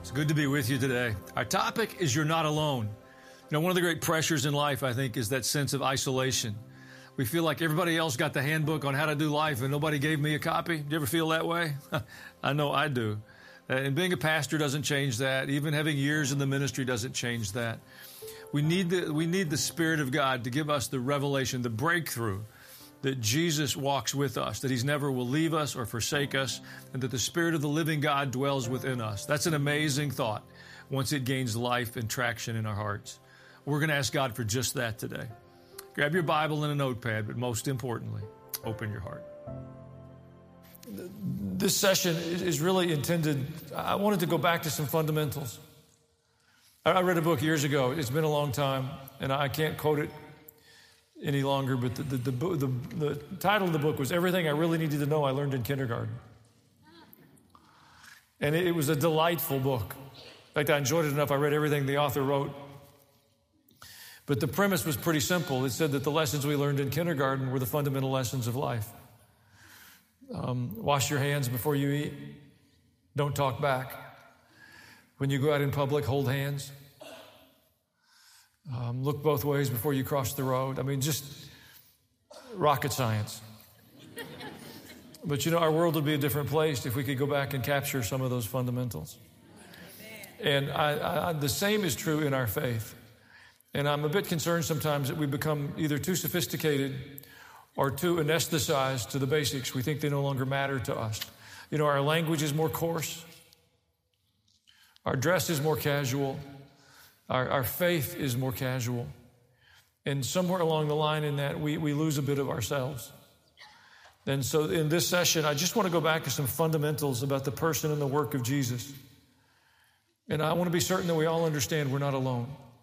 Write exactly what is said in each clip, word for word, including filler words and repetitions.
It's good to be with you today. Our topic is you're not alone. You know, one of the great pressures in life, I think, is that sense of isolation. We feel like everybody else got the handbook on how to do life and nobody gave me a copy. Do you ever feel that way? I know I do. And being a pastor doesn't change that. Even having years in the ministry doesn't change that. We need the, we need the Spirit of God to give us the revelation, the breakthrough that Jesus walks with us, that He's never will leave us or forsake us, and that the Spirit of the living God dwells within us. That's an amazing thought once it gains life and traction in our hearts. We're going to ask God for just that today. Grab your Bible and a notepad, but most importantly, open your heart. This session is really intended, I wanted to go back to some fundamentals. I read a book years ago. It's been a long time, and I can't quote it any longer, but the, the, the, the, the title of the book was Everything I Really Needed to Know I Learned in Kindergarten. And it, it was a delightful book. In fact, I enjoyed it enough, I read everything the author wrote. But the premise was pretty simple. It said that the lessons we learned in kindergarten were the fundamental lessons of life. Um, wash your hands before you eat. Don't talk back. When you go out in public, hold hands. Um, look both ways before you cross the road. I mean, just rocket science. But you know, our world would be a different place if we could go back and capture some of those fundamentals. And I, I, the same is true in our faith. And I'm a bit concerned sometimes that we become either too sophisticated or too anesthetized to the basics. We think they no longer matter to us. You know, our language is more coarse. Our dress is more casual. Our, our faith is more casual. And somewhere along the line in that, we, we lose a bit of ourselves. And so in this session, I just want to go back to some fundamentals about the person and the work of Jesus. And I want to be certain that we all understand we're not alone.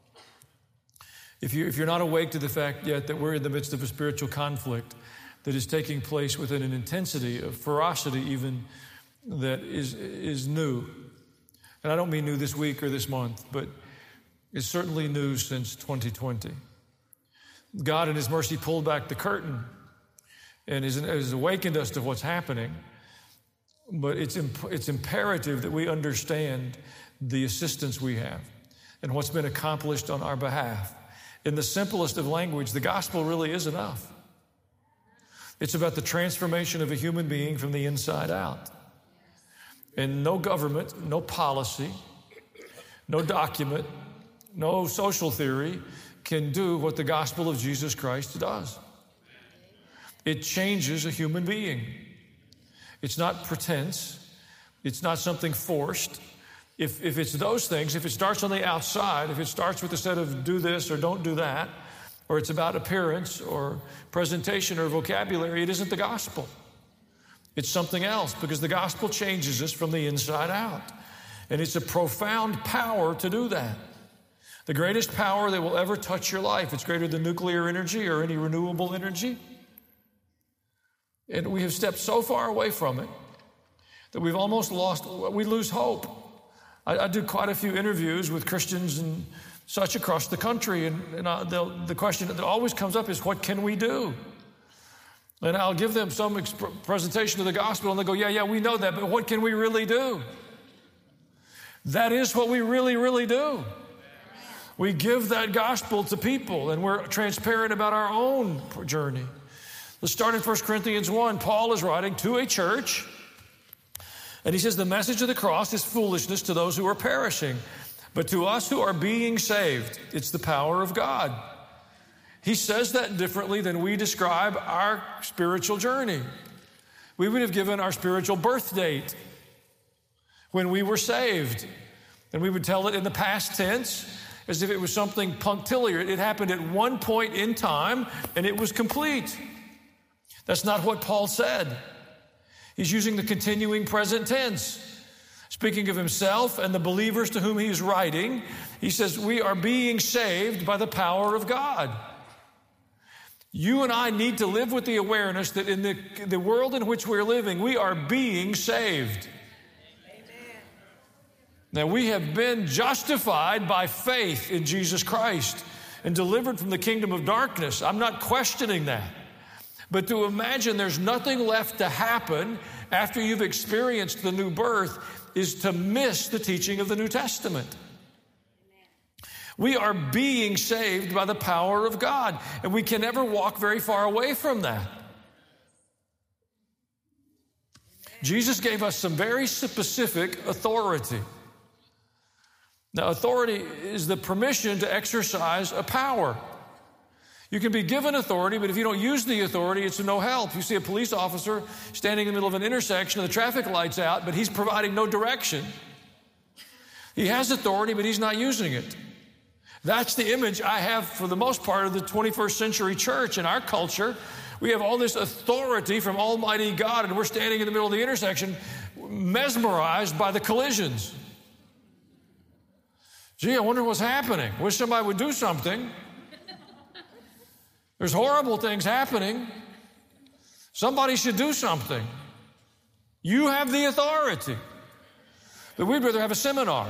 If, you, if you're not awake to the fact yet that we're in the midst of a spiritual conflict that is taking place with an intensity of ferocity even that is, is new. And I don't mean new this week or this month, but it's certainly new since twenty twenty. God in His mercy pulled back the curtain and has awakened us to what's happening. But it's, imp- it's imperative that we understand the assistance we have and what's been accomplished on our behalf. In the simplest of language, the gospel really is enough. It's about the transformation of a human being from the inside out. And no government, no policy, no document, no social theory can do what the gospel of Jesus Christ does. It changes a human being. It's not pretense. It's not something forced. If, if it's those things, if it starts on the outside, if it starts with a set of do this or don't do that, or it's about appearance or presentation or vocabulary, it isn't the gospel. It's something else, because the gospel changes us from the inside out. And it's a profound power to do that. The greatest power that will ever touch your life. It's greater than nuclear energy or any renewable energy. And we have stepped so far away from it that we've almost lost, we lose hope. I, I do quite a few interviews with Christians and such across the country, and, and I, the question that always comes up is, what can we do? And I'll give them some exp- presentation of the gospel, and they go, yeah, yeah, we know that, but what can we really do? That is what we really, really do. We give that gospel to people, and we're transparent about our own journey. Let's start in First Corinthians one. Paul is writing to a church, and he says, the message of the cross is foolishness to those who are perishing, but to us who are being saved, it's the power of God. He says that differently than we describe our spiritual journey. We would have given our spiritual birth date when we were saved, and we would tell it in the past tense as if it was something punctiliar. It happened at one point in time, and it was complete. That's not what Paul said. He's using the continuing present tense. Speaking of himself and the believers to whom he's writing, he says, we are being saved by the power of God. You and I need to live with the awareness that in the, the world in which we're living, we are being saved. Amen. Now, we have been justified by faith in Jesus Christ and delivered from the kingdom of darkness. I'm not questioning that. But to imagine there's nothing left to happen after you've experienced the new birth is to miss the teaching of the New Testament. We are being saved by the power of God, and we can never walk very far away from that. Jesus gave us some very specific authority. Now, authority is the permission to exercise a power. You can be given authority, but if you don't use the authority, it's of no help. You see a police officer standing in the middle of an intersection and the traffic light's out, but he's providing no direction. He has authority, but he's not using it. That's the image I have for the most part of the twenty-first century church. In our culture, we have all this authority from Almighty God, and we're standing in the middle of the intersection mesmerized by the collisions. Gee, I wonder what's happening. Wish somebody would do something. There's horrible things happening. Somebody should do something. You have the authority. But we'd rather have a seminar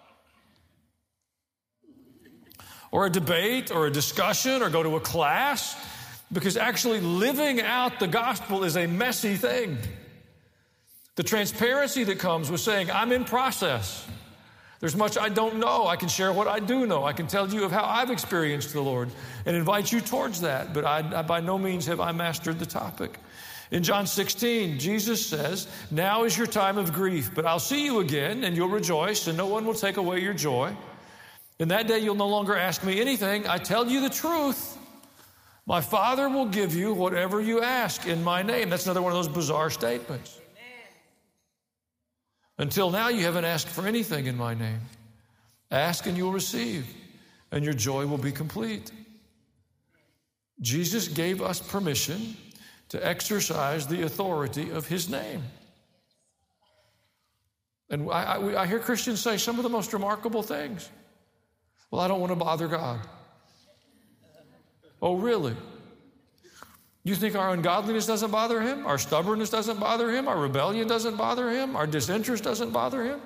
or a debate or a discussion or go to a class, because actually living out the gospel is a messy thing. The transparency that comes with saying, I'm in process. There's much I don't know. I can share what I do know. I can tell you of how I've experienced the Lord and invite you towards that. But I, I, by no means have I mastered the topic. In John sixteen, Jesus says, now is your time of grief, but I'll see you again and you'll rejoice and no one will take away your joy. In that day, you'll no longer ask me anything. I tell you the truth. My Father will give you whatever you ask in my name. That's another one of those bizarre statements. Until now, you haven't asked for anything in my name. Ask and you'll receive, and your joy will be complete. Jesus gave us permission to exercise the authority of his name. And I, I, I hear Christians say some of the most remarkable things. Well, I don't want to bother God. Oh, really? You think our ungodliness doesn't bother him? Our stubbornness doesn't bother him? Our rebellion doesn't bother him? Our disinterest doesn't bother him?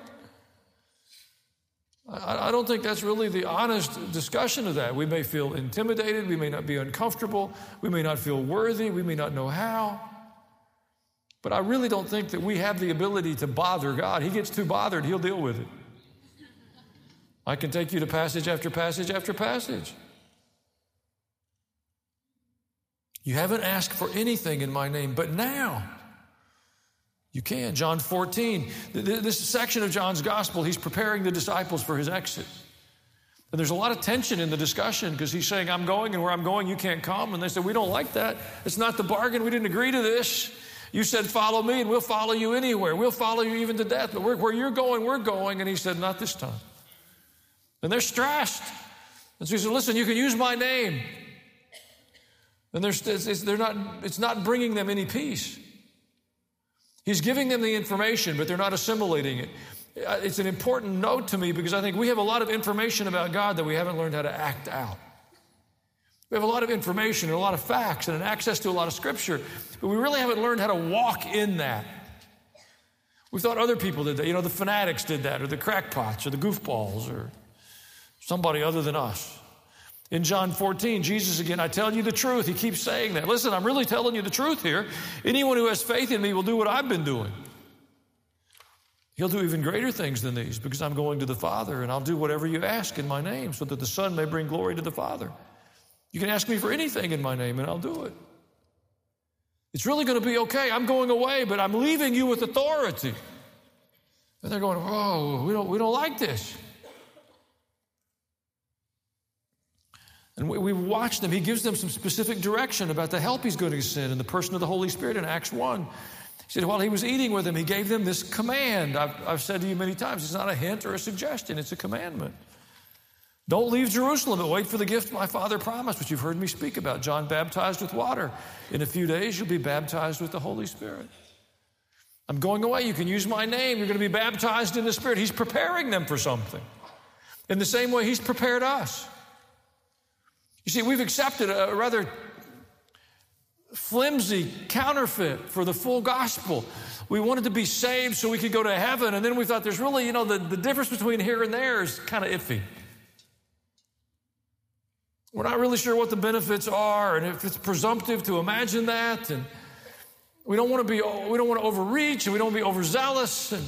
I, I don't think that's really the honest discussion of that. We may feel intimidated. We may not be uncomfortable. We may not feel worthy. We may not know how. But I really don't think that we have the ability to bother God. He gets too bothered, he'll deal with it. I can take you to passage after passage after passage. You haven't asked for anything in my name, but now you can. John fourteen, this section of John's gospel, he's preparing the disciples for his exit. And there's a lot of tension in the discussion because he's saying, I'm going, and where I'm going, you can't come. And they said, we don't like that. It's not the bargain. We didn't agree to this. You said, follow me, and we'll follow you anywhere. We'll follow you even to death. But where, where you're going, we're going. And he said, not this time. And they're stressed. And so he said, listen, you can use my name. And they're, it's, they're not, it's not bringing them any peace. He's giving them the information, but they're not assimilating it. It's an important note to me because I think we have a lot of information about God that we haven't learned how to act out. We have a lot of information and a lot of facts and an access to a lot of scripture, but we really haven't learned how to walk in that. We thought other people did that. You know, the fanatics did that, or the crackpots, or the goofballs, or somebody other than us. In John fourteen, Jesus again, I tell you the truth. He keeps saying that. Listen, I'm really telling you the truth here. Anyone who has faith in me will do what I've been doing. He'll do even greater things than these because I'm going to the Father, and I'll do whatever you ask in my name so that the Son may bring glory to the Father. You can ask me for anything in my name, and I'll do it. It's really going to be okay. I'm going away, but I'm leaving you with authority. And they're going, oh, we don't, we don't like this. And we, we watch them. He gives them some specific direction about the help he's going to send in the person of the Holy Spirit in Acts one. He said, while he was eating with them, he gave them this command. I've, I've said to you many times, it's not a hint or a suggestion. It's a commandment. Don't leave Jerusalem, but wait for the gift my Father promised, which you've heard me speak about. John baptized with water. In a few days, you'll be baptized with the Holy Spirit. I'm going away. You can use my name. You're going to be baptized in the Spirit. He's preparing them for something. In the same way he's prepared us. You see, we've accepted a rather flimsy counterfeit for the full gospel. We wanted to be saved so we could go to heaven, and then we thought there's really, you know, the, the difference between here and there is kind of iffy. We're not really sure what the benefits are, and if it's presumptive to imagine that, and we don't want to be, we don't want to overreach, and we don't want to be overzealous. And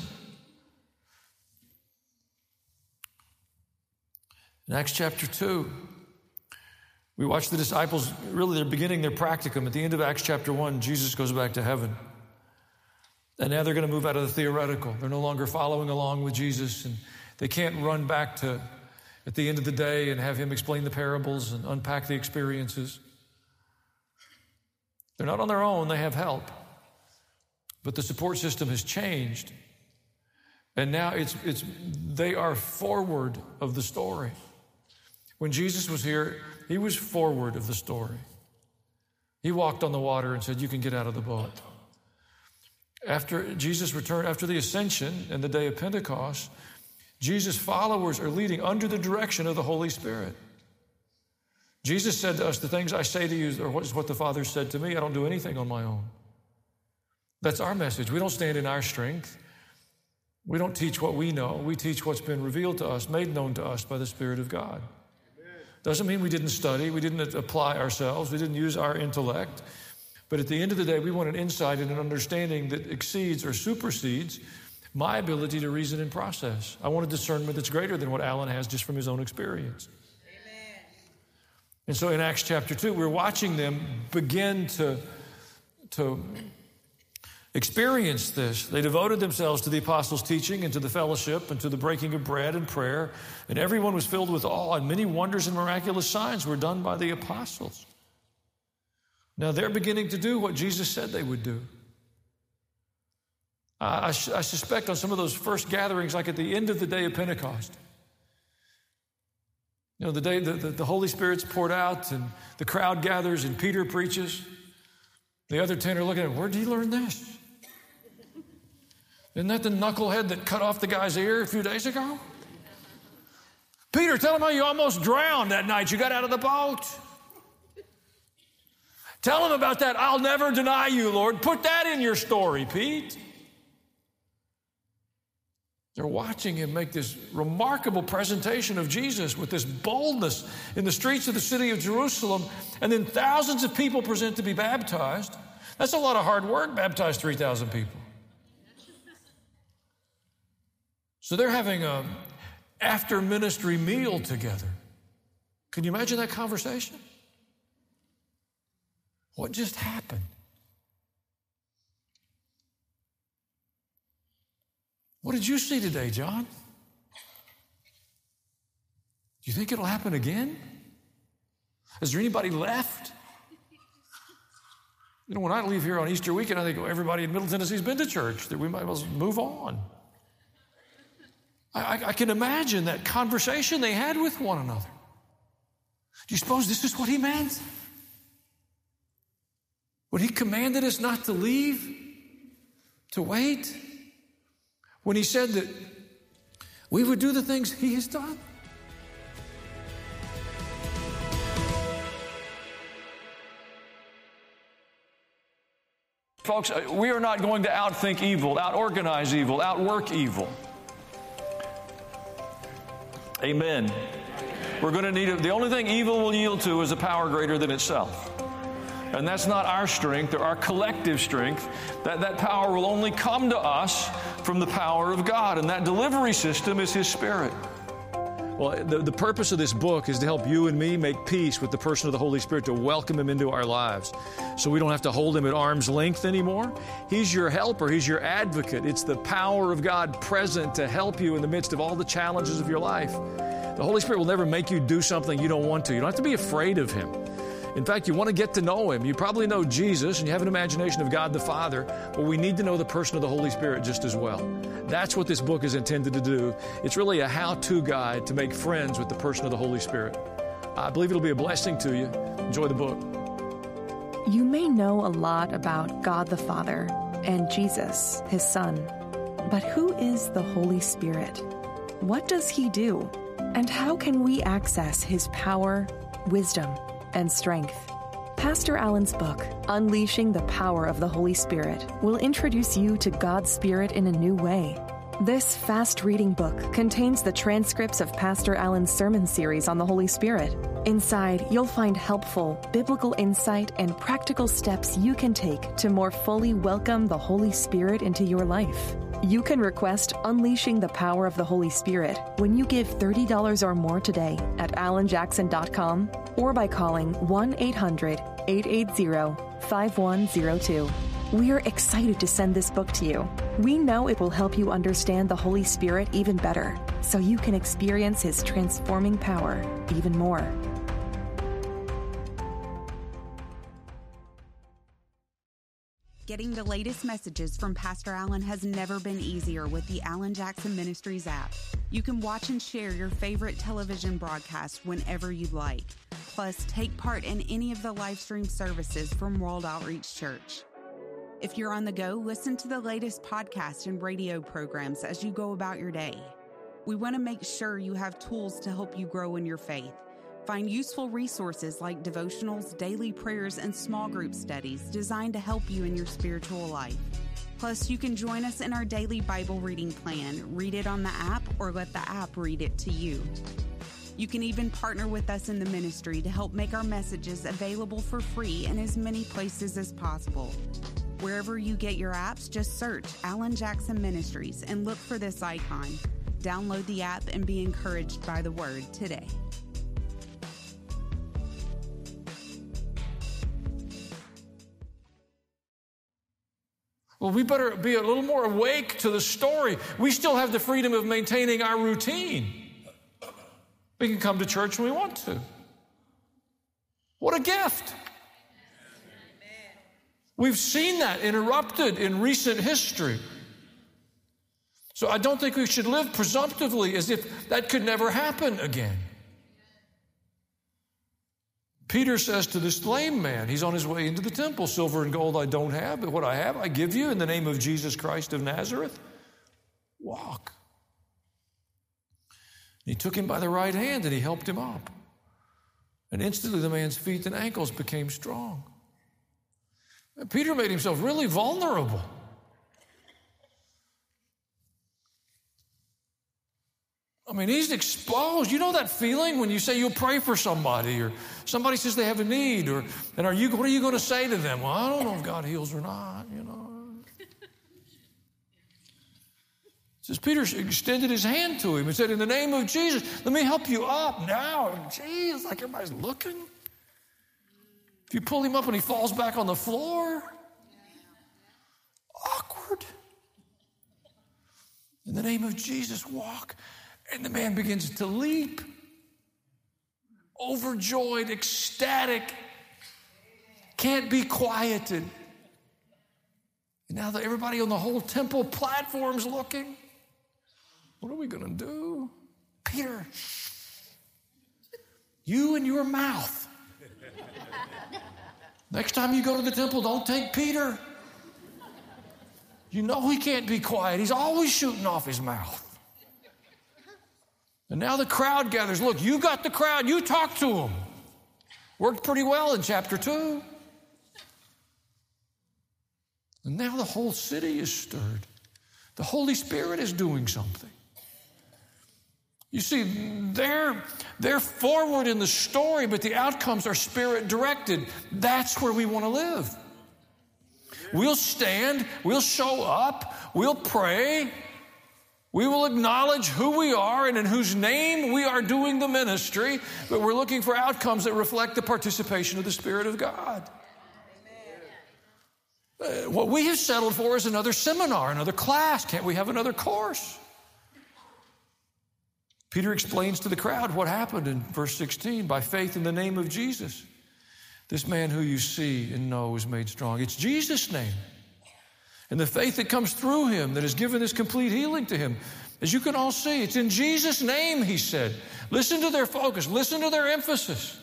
in Acts chapter two, we watch the disciples, really they're beginning their practicum. At the end of Acts chapter one, Jesus goes back to heaven. And now they're going to move out of the theoretical. They're no longer following along with Jesus, and they can't run back to at the end of the day and have him explain the parables and unpack the experiences. They're not on their own, they have help. But the support system has changed. And now it's it's they are forward of the story. When Jesus was here, he was forward of the story. He walked on the water and said, you can get out of the boat. After Jesus returned, after the ascension and the day of Pentecost, Jesus' followers are leading under the direction of the Holy Spirit. Jesus said to us, the things I say to you are what the Father said to me. I don't do anything on my own. That's our message. We don't stand in our strength. We don't teach what we know. We teach what's been revealed to us, made known to us by the Spirit of God. Doesn't mean we didn't study. We didn't apply ourselves. We didn't use our intellect. But at the end of the day, we want an insight and an understanding that exceeds or supersedes my ability to reason and process. I want a discernment that's greater than what Alan has just from his own experience. Amen. And so in Acts chapter two, we're watching them begin to, to experience this. They devoted themselves to the apostles' teaching and to the fellowship and to the breaking of bread and prayer. And everyone was filled with awe, and many wonders and miraculous signs were done by the apostles. Now they're beginning to do what Jesus said they would do. I, I suspect on some of those first gatherings, like at the end of the day of Pentecost, you know, the day the, the, the Holy Spirit's poured out and the crowd gathers and Peter preaches. The other ten are looking at him, where did he learn this? Isn't that the knucklehead that cut off the guy's ear a few days ago? Peter, tell him how you almost drowned that night you got out of the boat. Tell him about that. I'll never deny you, Lord. Put that in your story, Pete. They're watching him make this remarkable presentation of Jesus with this boldness in the streets of the city of Jerusalem, and then thousands of people present to be baptized. That's a lot of hard work, baptize three thousand people. So they're having a after ministry meal together. Can you imagine that conversation? What just happened? What did you see today, John? Do you think it'll happen again? Is there anybody left? You know, when I leave here on Easter weekend, I think, oh, everybody in Middle Tennessee's been to church, that we might as well move on. I, I can imagine that conversation they had with one another. Do you suppose this is what he meant? When he commanded us not to leave, to wait, when he said that we would do the things he has done. Folks, we are not going to outthink evil, out-organize evil, outwork evil. Amen. We're going to need it. The only thing evil will yield to is a power greater than itself. And that's not our strength or our collective strength. That, that power will only come to us from the power of God. And that delivery system is His Spirit. Well, the, the purpose of this book is to help you and me make peace with the person of the Holy Spirit, to welcome Him into our lives so we don't have to hold Him at arm's length anymore. He's your helper. He's your advocate. It's the power of God present to help you in the midst of all the challenges of your life. The Holy Spirit will never make you do something you don't want to. You don't have to be afraid of Him. In fact, you want to get to know Him. You probably know Jesus and you have an imagination of God the Father, but we need to know the person of the Holy Spirit just as well. That's what this book is intended to do. It's really a how-to guide to make friends with the person of the Holy Spirit. I believe it'll be a blessing to you. Enjoy the book. You may know a lot about God the Father and Jesus, His Son, but who is the Holy Spirit? What does He do? And how can we access His power, wisdom, and strength? Pastor Allen's book, Unleashing the Power of the Holy Spirit, will introduce you to God's Spirit in a new way. This fast-reading book contains the transcripts of Pastor Allen's sermon series on the Holy Spirit. Inside, you'll find helpful, biblical insight and practical steps you can take to more fully welcome the Holy Spirit into your life. You can request Unleashing the Power of the Holy Spirit when you give thirty dollars or more today at alan jackson dot com or by calling one eight hundred, eight eight zero, five one zero two. We are excited to send this book to you. We know it will help you understand the Holy Spirit even better, so you can experience His transforming power even more. Getting the latest messages from Pastor Allen has never been easier with the Alan Jackson Ministries app. You can watch and share your favorite television broadcast whenever you'd like. Plus, take part in any of the live stream services from World Outreach Church. If you're on the go, listen to the latest podcast and radio programs as you go about your day. We want to make sure you have tools to help you grow in your faith. Find useful resources like devotionals, daily prayers, and small group studies designed to help you in your spiritual life. Plus, you can join us in our daily Bible reading plan. Read it on the app or let the app read it to you. You can even partner with us in the ministry to help make our messages available for free in as many places as possible. Wherever you get your apps, just search Alan Jackson Ministries and look for this icon. Download the app and be encouraged by the Word today. Well, we better be a little more awake to the story. We still have the freedom of maintaining our routine. We can come to church when we want to. What a gift. We've seen that interrupted in recent history. So I don't think we should live presumptively as if that could never happen again. Peter says to this lame man, he's on his way into the temple, silver and gold I don't have, but what I have I give you in the name of Jesus Christ of Nazareth. Walk. He took him by the right hand and he helped him up. And instantly the man's feet and ankles became strong. And Peter made himself really vulnerable. I mean, he's exposed. You know that feeling when you say you'll pray for somebody or somebody says they have a need, or and are you what are you going to say to them? Well, I don't know if God heals or not, you know. It says Peter extended his hand to him and said, in the name of Jesus, let me help you up now. Jeez, like everybody's looking. If you pull him up and he falls back on the floor, awkward. In the name of Jesus, walk. And the man begins to leap, overjoyed, ecstatic, can't be quieted. And now that everybody on the whole temple platform's looking, what are we going to do? Peter, you and your mouth. Next time you go to the temple, don't take Peter. You know he can't be quiet. He's always shooting off his mouth. And now the crowd gathers. Look, you got the crowd. You talk to them. Worked pretty well in chapter two. And now the whole city is stirred. The Holy Spirit is doing something. You see, they're, they're forward in the story, but the outcomes are Spirit-directed. That's where we want to live. We'll stand, we'll show up, we'll pray, we will acknowledge who we are and in whose name we are doing the ministry, but we're looking for outcomes that reflect the participation of the Spirit of God. Uh, what we have settled for is another seminar, another class. Can't we have another course? Peter explains to the crowd what happened in verse sixteen. By faith in the name of Jesus, this man who you see and know is made strong. It's Jesus' name. And the faith that comes through him that has given this complete healing to him. As you can all see, it's in Jesus' name, he said. Listen to their focus. Listen to their emphasis.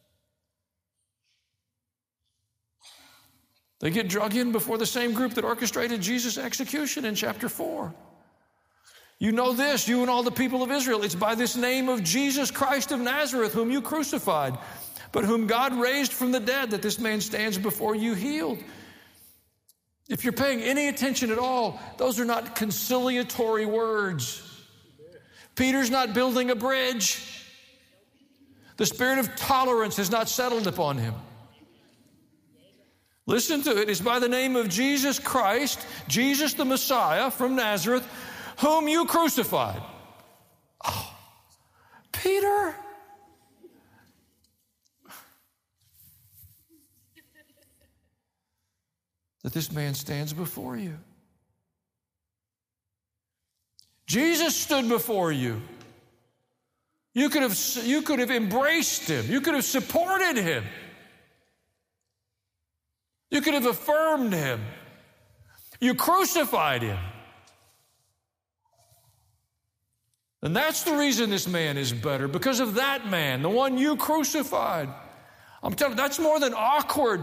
They get drug in before the same group that orchestrated Jesus' execution in chapter four. You know this, you and all the people of Israel. It's by this name of Jesus Christ of Nazareth, whom you crucified, but whom God raised from the dead, that this man stands before you healed. If you're paying any attention at all, those are not conciliatory words. Peter's not building a bridge. The spirit of tolerance has not settled upon him. Listen to it. It's by the name of Jesus Christ, Jesus the Messiah from Nazareth, whom you crucified. Oh, Peter. That this man stands before you. Jesus stood before you. You could have, you could have embraced him. You could have supported him. You could have affirmed him. You crucified him. And that's the reason this man is better, because of that man, the one you crucified. I'm telling you, that's more than awkward.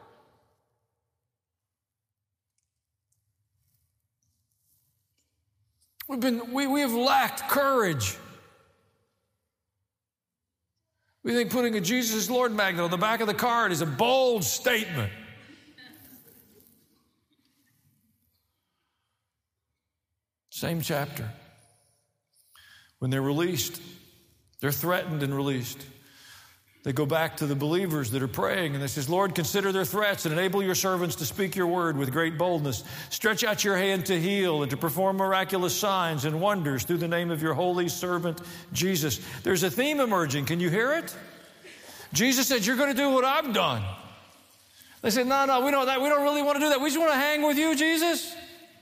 We've been, we, we have lacked courage. We think putting a Jesus is Lord magnet on the back of the card is a bold statement. Same chapter. When they're released, they're threatened and released. They go back to the believers that are praying, and they says, Lord, consider their threats and enable your servants to speak your word with great boldness. Stretch out your hand to heal and to perform miraculous signs and wonders through the name of your holy servant, Jesus. There's a theme emerging. Can you hear it? Jesus said, you're going to do what I've done. They said, no, no, we don't, that, we don't really want to do that. We just want to hang with you, Jesus.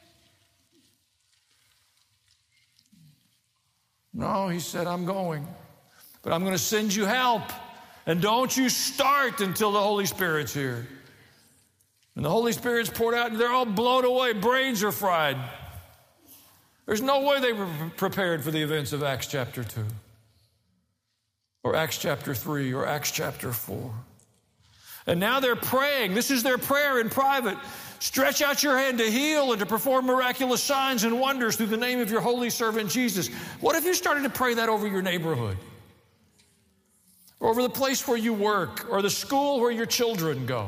No, he said, I'm going, but I'm going to send you help. And don't you start until the Holy Spirit's here. And the Holy Spirit's poured out, and they're all blown away. Brains are fried. There's no way they were prepared for the events of Acts chapter two, or Acts chapter three, or Acts chapter four. And now they're praying. This is their prayer in private. Stretch out your hand to heal and to perform miraculous signs and wonders through the name of your holy servant Jesus. What if you started to pray that over your neighborhood? Or over the place where you work, or the school where your children go,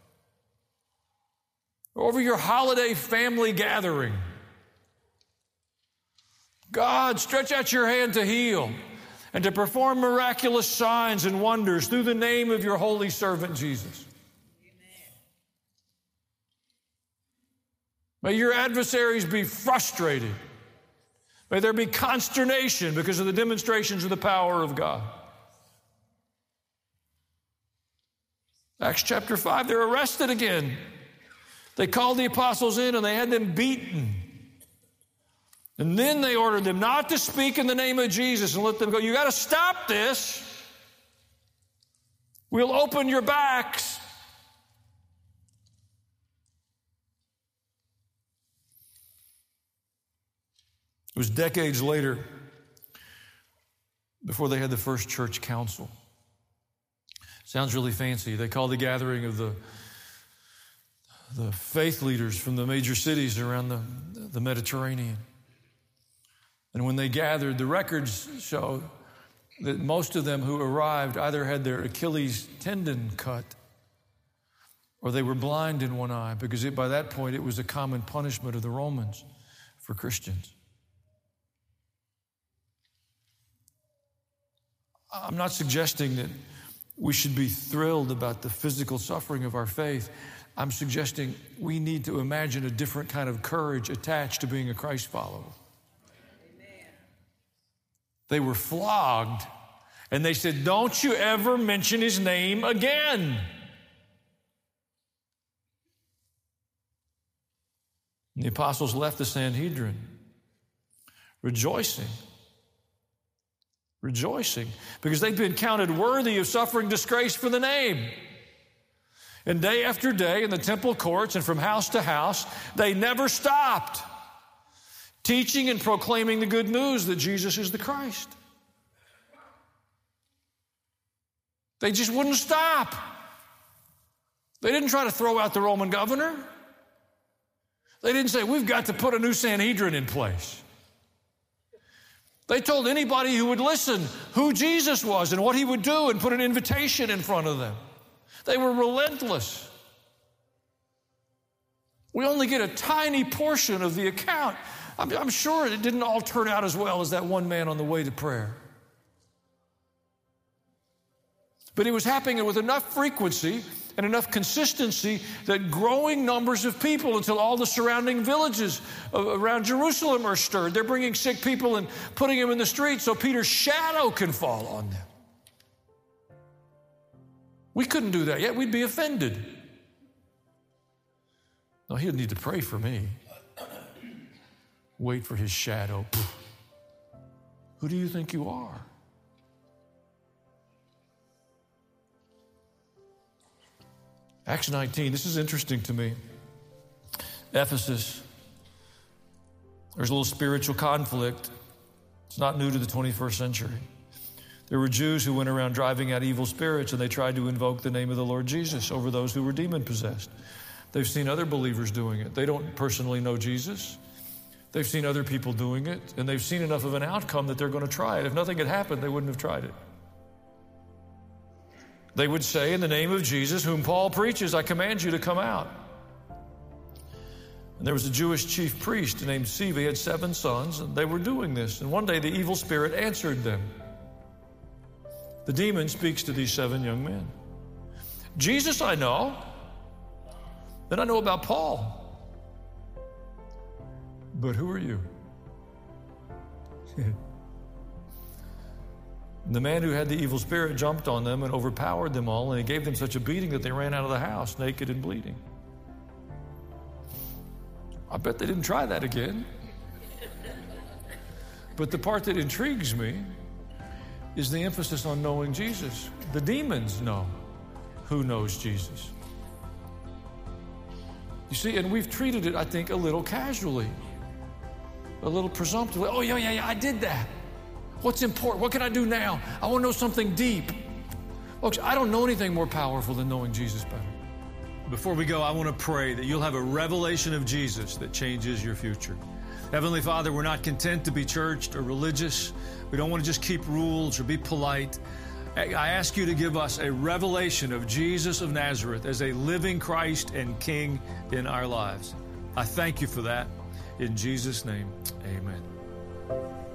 or over your holiday family gathering. God, stretch out your hand to heal and to perform miraculous signs and wonders through the name of your holy servant Jesus. Amen. May your adversaries be frustrated. May there be consternation because of the demonstrations of the power of God. Acts chapter five, they're arrested again. They called the apostles in and they had them beaten. And then they ordered them not to speak in the name of Jesus and let them go. You got to stop this. We'll open your backs. It was decades later before they had the first church council. Sounds really fancy. They called the gathering of the, the faith leaders from the major cities around the, the Mediterranean. And when they gathered, the records show that most of them who arrived either had their Achilles tendon cut or they were blind in one eye, because it, by that point it was a common punishment of the Romans for Christians. I'm not suggesting that we should be thrilled about the physical suffering of our faith. I'm suggesting we need to imagine a different kind of courage attached to being a Christ follower. Amen. They were flogged, and they said, don't you ever mention his name again. And the apostles left the Sanhedrin rejoicing. Rejoicing, because they'd been counted worthy of suffering disgrace for the name. And day after day in the temple courts and from house to house, they never stopped teaching and proclaiming the good news that Jesus is the Christ. They just wouldn't stop. They didn't try to throw out the Roman governor. They didn't say, we've got to put a new Sanhedrin in place. They told anybody who would listen who Jesus was and what he would do, and put an invitation in front of them. They were relentless. We only get a tiny portion of the account. I'm, I'm sure it didn't all turn out as well as that one man on the way to prayer. But it was happening with enough frequency and enough consistency that growing numbers of people until all the surrounding villages around Jerusalem are stirred. They're bringing sick people and putting them in the streets so Peter's shadow can fall on them. We couldn't do that yet. We'd be offended. No, he'd need to pray for me. Wait for his shadow. Who do you think you are? Acts nineteen, this is interesting to me. Ephesus, there's a little spiritual conflict. It's not new to the twenty-first century. There were Jews who went around driving out evil spirits, and they tried to invoke the name of the Lord Jesus over those who were demon-possessed. They've seen other believers doing it. They don't personally know Jesus. They've seen other people doing it, and they've seen enough of an outcome that they're going to try it. If nothing had happened, they wouldn't have tried it. They would say, in the name of Jesus, whom Paul preaches, I command you to come out. And there was a Jewish chief priest named Sceva. He had seven sons, and they were doing this. And one day the evil spirit answered them. The demon speaks to these seven young men. Jesus I know. Then I know about Paul. But who are you? The man who had the evil spirit jumped on them and overpowered them all, and he gave them such a beating that they ran out of the house naked and bleeding. I bet they didn't try that again. But the part that intrigues me is the emphasis on knowing Jesus. The demons know who knows Jesus. You see, and we've treated it, I think, a little casually, a little presumptively. Oh, yeah, yeah, yeah, I did that. What's important? What can I do now? I want to know something deep. Folks, I don't know anything more powerful than knowing Jesus better. Before we go, I want to pray that you'll have a revelation of Jesus that changes your future. Heavenly Father, we're not content to be churched or religious. We don't want to just keep rules or be polite. I ask you to give us a revelation of Jesus of Nazareth as a living Christ and King in our lives. I thank you for that. In Jesus' name, amen.